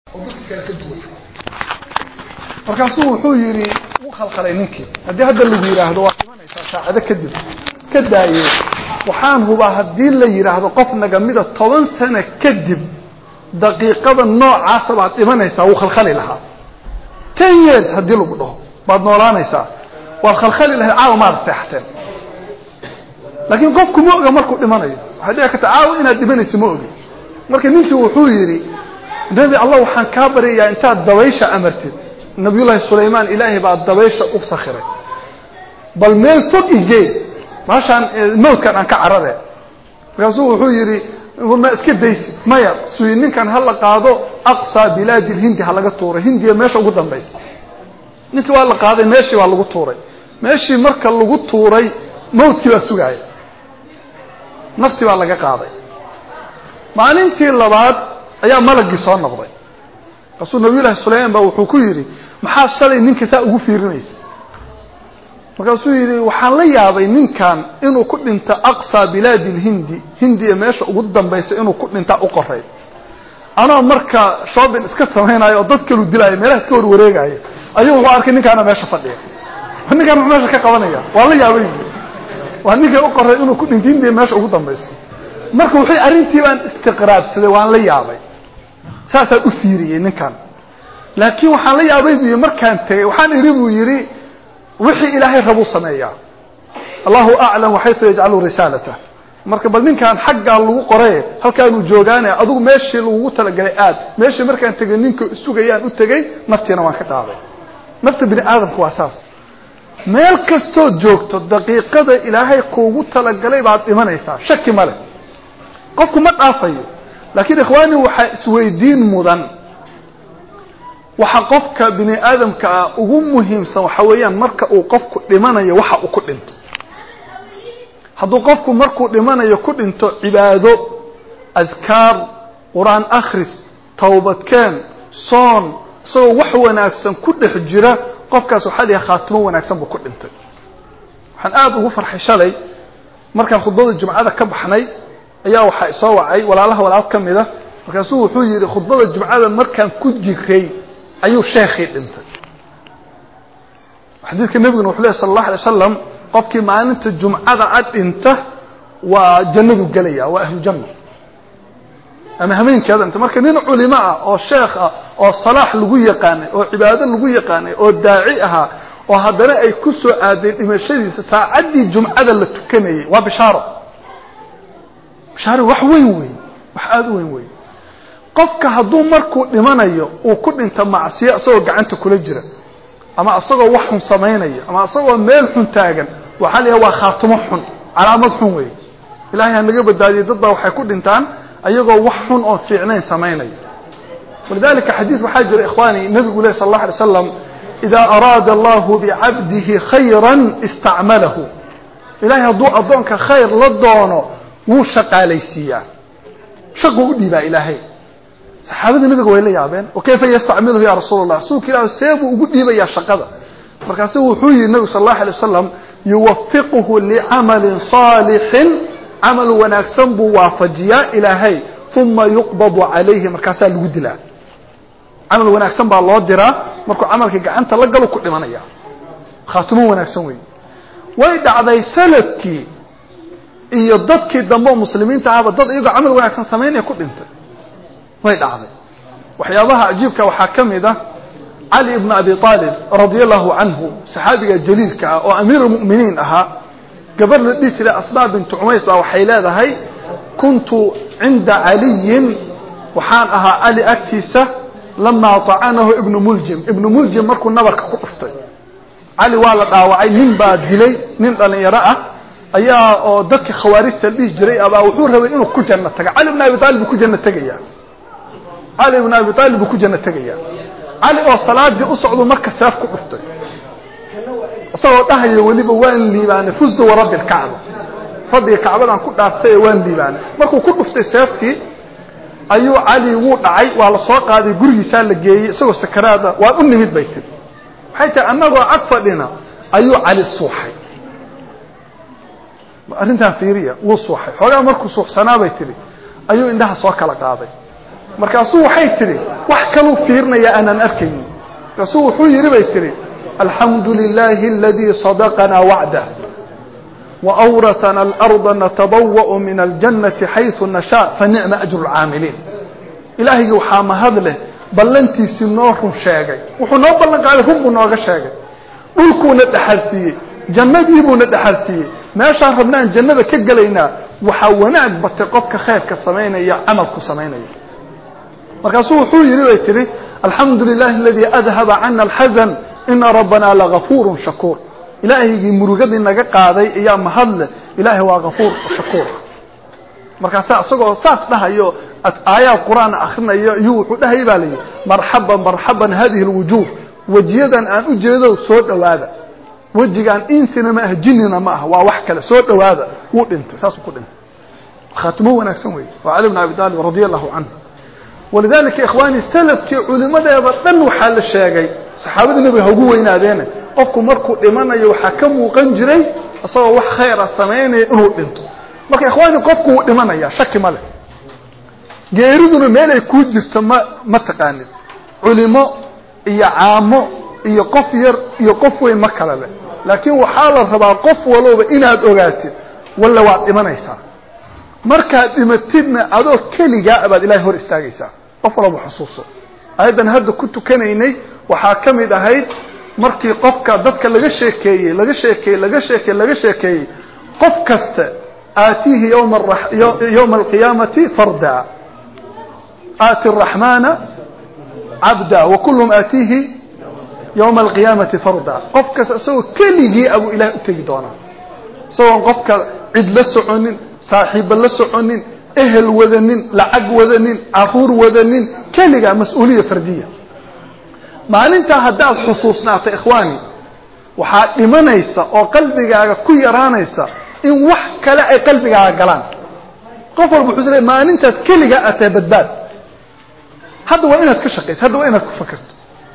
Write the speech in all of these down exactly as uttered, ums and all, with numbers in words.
markaasuu wuxuu yiri uu khalkhalay ninkii hadii hadda lagu yiraahdo waa imanaysa saacada kadib ka daayay waxaan huba hadii la yiraahdo qof naga mida toban sano kadib daqiiqada noocaas baad imanaysa uu khalkhali lahaa ten years hadii lagu dhaho baad noolaanaysa waa khalkhali lahaa caaw ma arsaxteen laakiin qofku ma oga markuu dhimanayo hadii ka taaw inaad dhimanayso ma oga marka ninkii wuxuu yiri nabi allah waxaan ka bariyaa intaad dabaysha amartid nabi allah suleymaan ilaahi baa dabaysha u sakhiray bal meel fog igee maashan mawdkan aan ka carade rasuul wuxuu yiri ma iska daysi maya suuy ninkan hal la qaado aqsa bilad hindi hal laga tuuray hindiya meesha ugu dambaysa ninka waa la qaaday meeshii waa lagu tuuray meeshii marka lagu tuuray mawdkii waa sugay nafti baa laga qaaday maalintii labaad ayaa malagii soo noqday rasuul nabi allah suleymaan baa wuxuu ku yiri maxaa shalay ninka saa ugu fiirinaysa markaasuu yiri waxaan la yaabay ninkan inuu ku dhinto aqsa bilad hindi hindi meesha ugu dambaysa inuu ku dhinta u qoray ana marka shoobin iska sameeynayo dad kale dilay meelaha iska warwareegay ayuu wuxuu arkay ninkan meesha fadhiya ninkan meesha ka qabanaya waa la yaabay waa ninka u qoray inuu ku dhinto hindi meesha ugu dambaysa marka wuxuu arintii baan istiqraabsaday waan la yaabay saasa u fiiriyay ninkan laakiin waxaan la yaabay biyo markaan tagay waxaan iribu yiri wixii ilaahay rabu sameeyaa Allahu a'lam haythu yaj'alu risalata marka bal ninkan xagga lagu qoray halkaan uu joogaanay adigu meeshii lagu talagalay aad meeshii markaan tagay ninka sugayaan u tagay naftiina waan ka qaaday nafta bini aadamku waa asaas meel kasto joogto daqiiqada ilaahay kuugu talagalay baad imanaysaa shaki male qofku ma dhaafayo laakiin ikhwaani waxa isweydiin mudan waxa qofka bini aadamka ugu muhiimsan waxa weeyaan marka uu qofku dhimanayo waxa uu ku dhinto haduu qofku markuu dhimanayo ku dhinto cibaado adkaar quraan akhris tawbadkeen soon soo wax wanaagsan ku dhex jira qofkaas waxa la khaatimo wanaagsan buu ku dhintay waxaan aad ugu farxay shalay markaan khudbada jumcada ka baxnay ayaa waxa soo wacay walaalaha walaal kamida markaasuu wuxuu yiri khudbada jumcada markaan ku jiray ayuu sheekhi dhintay xadiiska nabiga wuxuu leeyahay sallallahu alayhi wasallam qofkii maalinta jumcada aad dhinta waa jannadu galaya waa ahlu janna ama hameenkeeda inta marka nin culimo ah oo sheekh ah oo salaax lagu yaqaanay oo cibaado lagu yaqaanay oo daaci ah oo haddana ay ku soo aadeen dhimashadiisa saacadii jumcada la tukanayay waa bishaaro bishaaro wax weyn weyn wax aad u weyn weyn qofka haduu markuu dhimanayo uu ku dhinto macsiyo asagoo gacanta kula jira ama asagoo wax xun sameeynaya ama asagoo meel xun taagan waxa la waa khaatimo xun calaamad xun weey ilaahay anaga badbaadiyo dad baa waxay ku dhintaan ayagoo wax xun oo fiicnaan sameeynaya walidalika xadiis waxa jira ikhwaani nabiga sallallahu alayhi wasallam idha arada allah bi'abdihi khayran ista'malahu ilaahay haduu adoonka khayr la doono wuu shaqaalaysiyaa shaqo u dhiibaa ilaahay saxaabada nabiga way la yaabeen oo kayfa yastacmiluhu ya rasuulullah suuq ilaahay seebu ugu dhiibaya shaqada markaas wuxuu yiri nabiga sallallahu alayhi wasallam yuwaffiquhu li'amalin salihin amal wanaagsan buu waafajiya ilaahay thumma yuqbadu alayhi markaas lagu dilaa amal wanaagsan baa loo diraa markuu amalka gacanta la galo ku dhimanaya khaatimo wanaagsan weey way dhacday salafkii iyo dadkii dambe muslimiinta ah dad iyaga amal wanaagsan sameeyay ku dhintay way dhacday waxyaabaha ajiibka waxa kamida Ali ibn Abi Talib radiyallahu anhu saxaabiga jaliilka oo amiir mu'miniin aha gabar la dhigtay Asma bint Umays baa waxay leedahay kuntu inda Ali waxaan ahaa Ali agtiisa lama ta'anahu ibn Muljim ibn Muljim markuu nabarka ku dhuftay Ali waa la dhaawacay nin baa dilay nin dhalinyaro ah ayaa oo dadka khawaarijta dhig jiray aba wuxuu rabay inuu ku janno taga Ali ibn Abi Talib ku janno tagaya Ali ibn Abi Talib ku janno tagaya Ali oo salaadii u socdo marka saaf ku dhuftay asagoo dhahayo waliba waan liibaan fusdu wa rabbil ka'ba rabbi ka'badan ku dhaaftay waan liibaan markuu ku dhuftay saaftii ayuu Ali wuu dhacay waa la soo qaaday gurigiisa la geeyay isagoo sakaraada waa u nimid baytay waxay tahay anagoo ag fadhina ayuu Ali suuxay arinta fiiriya wuu suuxay xogaa markuu suuxsanaa bay tiri ayuu indhaha soo kala qaaday markaasuu waxay tiri wax kalu fiirnaya aanan arkayn markaasuu wuxuu yiri bay tiri alhamdulillahi alladhi sadaqana wa'da wa awrathana al-ardh natabawwa'u min al-jannati haythu nasha fa ni'ma ajru al-'amilin ilaahi waxa ma hadle ballantiisi noo run sheegay wuxuu noo ballan qaaday run buu nooga sheegay dhulkuuna dhaxalsiiyay jannadii buuna dhaxalsiiyay meeshaan rabnaan jannada ka galaynaa waxa wanaag batay qofka khayrka sameeynaya amalku sameeynaya markaasuu wuxuu yiri way tiri alhamdulillahi alladhi adhaba 'anna al-hazan inna rabbana laghafurun shakur ilaahi murugadii naga qaaday ayaa mahadle ilaahi waa ghafuur shakur markaas asagoo saas dhahayo aayad quraan akhrinayo iyo wuxuu dhahay baalay marhaban marhaban hadhihi alwujuh wajiyadan aan u jeedo soo dhawaada wajigan insina ma ah jinnina ma ah waa wax kale soo dhawaada wuu dhintay saas ku dhintay khatmo wanaagsan way wa ali ibn abi talib radiyallahu anhu ولذلك اخواني السلف كي علماء بدن waxa la sheegay saxaabada nabiga ugu weynaadeen qofku markuu dhimanayo waxa ka muuqan jiray asagoo wax khayr ah sameeyay inuu dhinto marka ikhwaani qofku uu dhimanaya shaki ma leh geeriduna meel ay ku jirto ma ma taqaanid culimo iyo caamo iyo qof yar iyo qof weyn ma kala leh laakiin waxa la rabaa qof walba inaad ogaatid walla waa dhimanaysaa marka dhimatidna adoo kaliga abaad ilaahay hor istaagaysaa qof walba xusuuso ayadan hadda ku tukanaynay waxa kamid ahayd markii qofka dadka laga sheekeeyay laga sheekeeyay laga sheekeeyay laga sheekeeyay qof kasta aatihi yawm yawm alqiyamati farda aati arrahmana abda wa kullum aatihi yawm alqiyamati farda qof kasta soo kaligi abu ilaahay u tagi doona soo qofka cid la soconin صاحب la soconin ehel wadanin lacag wadanin afuur wadanin kaliga mas'uuliyad fardiya maalinta hadaad xusuusnaato ikhwaani waxa dhimanaysa oo qalbigaaga ku yaraanaysa in wax kale ay qalbigaaga galaan qof walba xusuusay maalintaas kaliga aad badbaad hada waa inaad ka shaqeyso hada waa inaad ku fakarto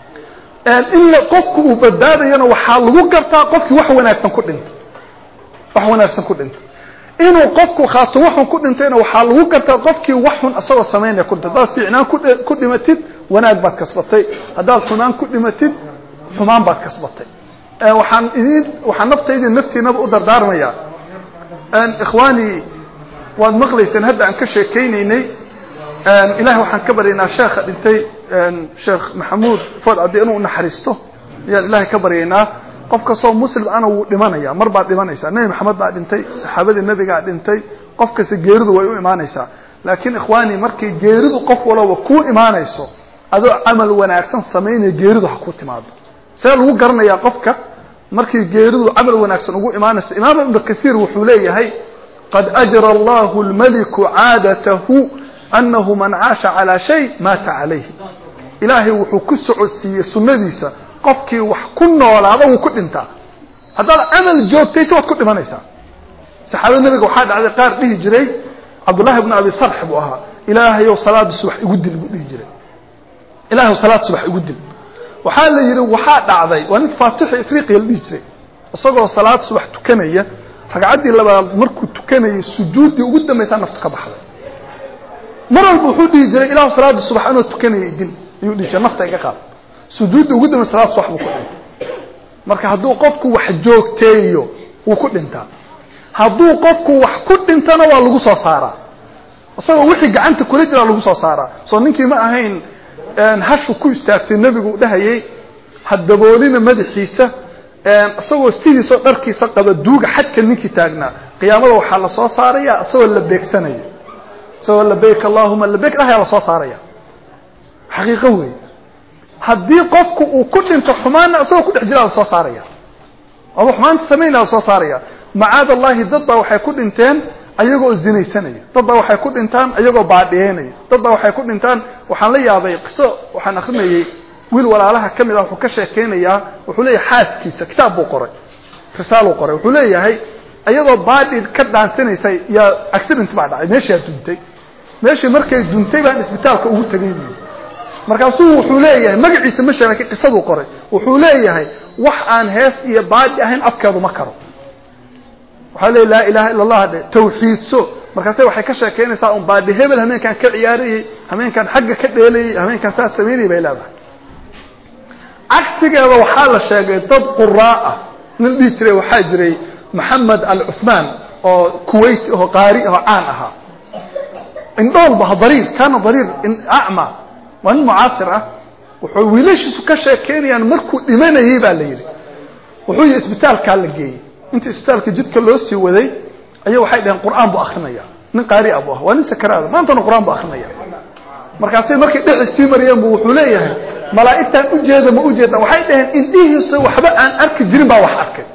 ee in qofku uu badbaadayana waxa lagu gartaa qofkii wax wanaagsan ku dhinto wax wanaagsan ku dhinto inuu qofku khaaso waxun ku dhintayna waxa lagu gartaa qofkii waxun asagoo sameeynaya ku dhintay dad fiicnaan ku dhimatid wanaag baad kasbatay hadaad xumaan ku dhimatid xumaan baad kasbatay ee waxaan idin waxaan naftayda naftiinaba u dardaarmaya aan ikhwaani waad maqlayseen hadda aan ka sheekeynaynay aan ilaahay waxaan ka baryaynaa sheekha dhintay sheekh maxamuud fad adii inuu naxariisto yaa ilaahay ka baryaynaa qofka soo muslim ana uu dhimanaya mar baad dhimanaysaa nabi maxamed baa dhintay saxaabada nabiga dhintay qofka si geeridu way u imaanaysaa laakiin ikhwaani markii geeridu qof walba ku imaanayso adoo amal wanaagsan sameeyay geeridu ha ku timaado see lagu garanayaa qofka markii geeridu amal wanaagsan ugu imaanayso imaam ibn kathir wuxuu leeyahay qad ajra Allahu al-malik 'adatahu annahu man 'asha 'ala shay mata 'alayhi ilaahi wuxuu ku socodsiiyay sunnadiisa qofkii wax ku noolaada uu ku dhintaa haddii amal joogtay waad ku dhimanaysaa saxaabada nabiga waxa dhacday qaar dhihi jiray Abdullah ibn Abi Sarh buu ahaa ilaahay oo salaad subax igu dil buu dhihi jiray ilaahay oo salaad subax igu dil waxa la yiri waxa dhacday waa nin faatix afriqiya dhihi jiray isagoo salaad subax tukanaya ragcadii labaad markuu tukanayay sujuudi ugu dambaysa naftu ka baxday maral wuxuu dhihi jiray ilaahay salaad subax anoo tukanayay dil ayuu dhihi jiray nafta iga qaad sujuud ugu dambeeyay salaad subax buu ku dhintay marka haduu qofku wax joogteeyo uu ku dhintaa haduu qofku wax ku dhintana waa lagu soo saaraa asagoo wixii gacanta kula jira lagu soo saaraa soo ninkii ma ahayn aan hashu ku istaagtay nabigu dhahayay hadaboolina madaxiisa aan asagoo sidiisa dharkiisa qaba duuga xadka ninkii taagnaa qiyaamada waxa la soo saaraya asagoo la beegsanayo asagoo la beek Allahumma la beek ayaa la soo saaraya xaqiiqo weey haddii qofku uu ku dhinto xumaana asoo ku dhixjira la soo saaraya oo xumaan sameeyna la soo saaraya macaad Allah dad baa waxay ku dhinteen ayagoo zinaysanaya dad baa waxay ku dhintaan ayagoo baadheenaya dad baa waxay ku dhintaan waxaan la yaabay qiso waxaan akhrinayay wiil walaalaha kamid ah wuxuu ka sheekeynaya wuxuu leeyahay xaaskiisa kitaab buu qoray risaalo qoray wuxuu leeyahay ayagoo baadhi ka dhaansanaysa ya accident baa dhacay meeshii duntay meeshii markay duntay baan isbitaalka ugu tagay markaasuu wuxuu leeyahay magaciisa ma sheegay qisadu qoray wuxuu leeyahay wax aan hees iyo baadi ahayn afkeedu ma karo waxa la ilaaha illa allah tawxiidso markaas waxay ka sheekeynaysaa un baadi hebel hameenkan ka ciyaariyay hameenkan xagga ka dheelayay hameenkan saas sameeyay bay leedahay عكسيgeeda waxa la sheegay dad quraa nin dhijray waxa jiray Muhammad al-Uthman oo Kuwait oo qaari oo caan aha indhool ba dariir kana dariir in a'ma wan mu'asir ah wuxuu wiilashiisu ka sheekeynayaan markuu dhimanayay baa la yiri wuxuu isbitaalka la geeyay inta isbitaalka jidka loo sii waday ayaa waxay dhaheen quraan buu akhrinaya nin qaari abu ah waan sakaraada maanta quraan buu akhrinaya markaas markii dhicistii Maryam wuxuu leeyahay malaa'iktan u jeeda ma u jeeda waxay dhaheen indihiisa waxba aan arki jirin baa wax arkay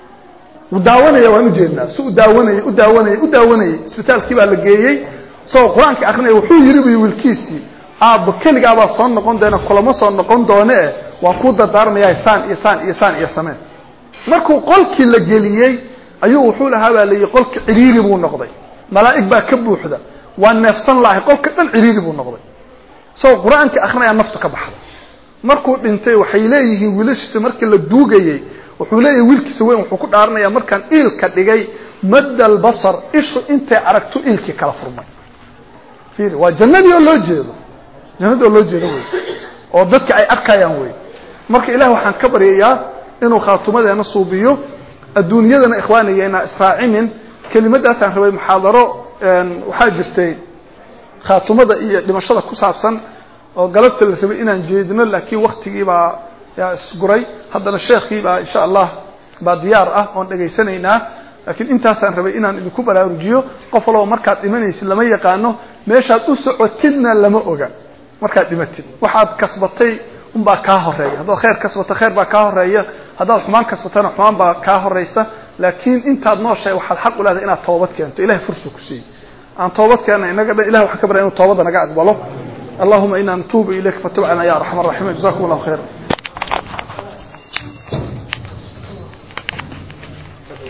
u daawanaya waan u jeednaa soo daawanaya u daawanaya u daawanaya isbitaalkii baa la geeyay soo quraanka akhrinaya wuxuu yiri wiilkiisi aab kaliga baa soo noqon doona kulamo soo noqon doona waa ku dardaarmaya isaan isaan isaan iyo sameen markuu qolkii la geliyay ayuu wuxuu lahaa baa leeyay qolka ciriiri buu noqday malaa'ik baa ka buuxda waa neefsan laahay qolka dhan ciriiri buu noqday soo quraanka akhrinaya naftu ka baxday markuu dhintay waxay leeyihiin wiilashiisa markii la duugayay wuxuu leeyahay wiilkiisa weyn wuxuu ku dhaaranayaa markaan ilka dhigay madal basar ishu intay aragto ilki kala furmay fiir waa jannadii oo loo jeedo jannadii oo loo jeedo way oo dadka ay arkayaan way marka ilaahay waxaan ka baryayaa inuu khaatumadeena suubiyo adduunyadana ikhwaaniyayna israacimin kelimadaas aan rabay muxaadaro waxa jirtay khaatumada iyo dhimashada ku saabsan oo galabta la rabay inaan jeedino laakiin waqtigii baa yaa isguray haddana sheekhi baa insha Allah ba diyaar ah oo dhageysanayna laakiin intaas aan rabay inaan idinku baraarujiyo qof walba markaad dhimanaysid lama yaqaano meeshaad u socotidna lama oga markaad dhimatid waxaad kasbatay un baa ka horeeya hadoo khayr kasbata khayr baa ka horeeya hadoo xumaan kasbatana xumaan baa ka horeysa laakiin intaad nooshay waxaad xaq u leedahay inaad toobad keento ilaahay fursad ku siiyo aan toobad keeno inaga ilaahay waxa ka baray inuu toobada naga aqbalo اللهم إنا نتوب إليك فتب علينا يا أرحم الراحمين جزاكم الله خير